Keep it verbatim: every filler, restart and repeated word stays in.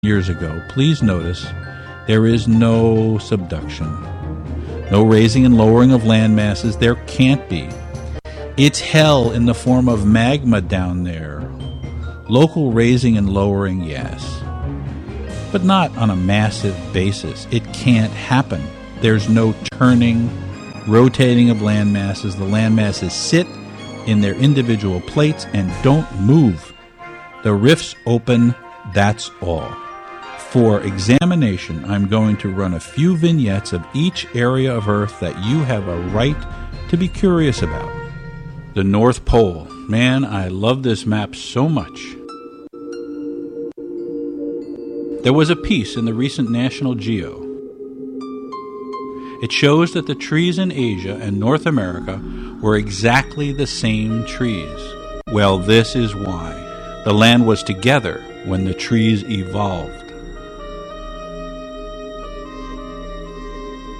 years ago, please notice there is no subduction, no raising and lowering of land masses. There can't be. It's hell in the form of magma down there. Local raising and lowering, yes, but not on a massive basis. It can't happen. There's no turning, rotating of land masses. The land masses sit in their individual plates and don't move. The rifts open, that's all. For examination, I'm going to run a few vignettes of each area of Earth that you have a right to be curious about. The North Pole. Man, I love this map so much. There was a piece in the recent National Geo. It shows that the trees in Asia and North America were exactly the same trees. Well, this is why. The land was together when the trees evolved.